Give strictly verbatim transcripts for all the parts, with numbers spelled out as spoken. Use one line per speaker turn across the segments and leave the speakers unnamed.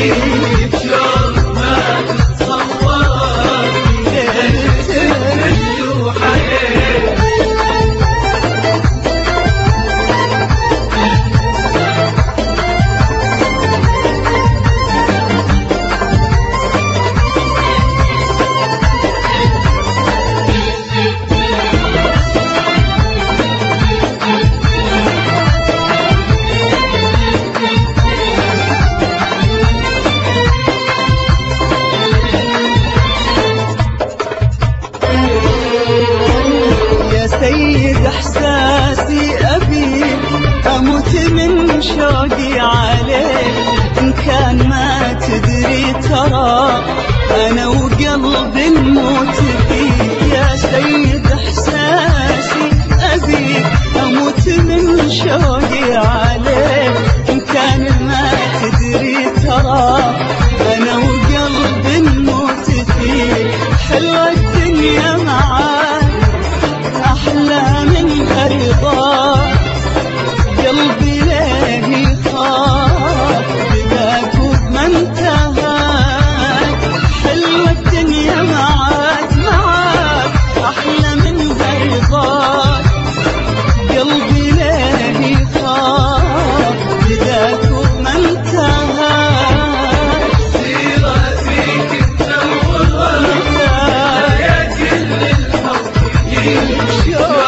حبيب شلون ما تتصور ليلة مفتوحة
سيد احساسي ابيك اموت من شوقي عليك ان كان ما تدري ترى انا وقلبي نموت فيك يا سيد احساسي ابيك اموت من شوقي عليك ان كان ما تدري ترى انا وقلبي نموت فيك حلوة الدنيا معاك أحلى من رضاك قلبي ليه يخاف بذاك وما انتهاك حلوة الدنيا معاك معاك أحلى من رضاك قلبي ليه يخاف بذاك وما انتهاك
سيرة فيك تنور يا كل الحب يجيك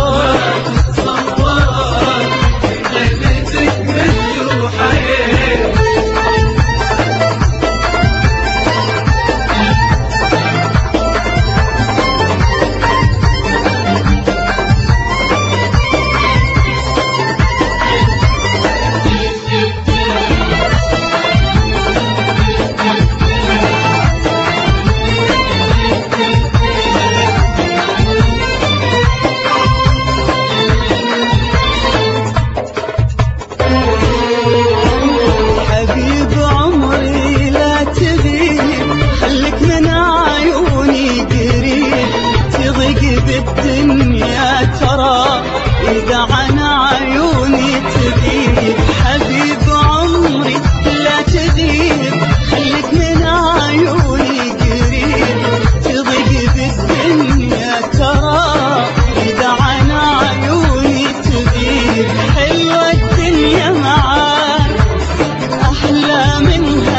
بالدنيا ترى إذا عن عيوني تغيب حبيب عمري لا تغيب خليك من عيوني قريب تضيق بالدنيا ترى إذا عن عيوني تغيب حلوة الدنيا معاك أحلى منها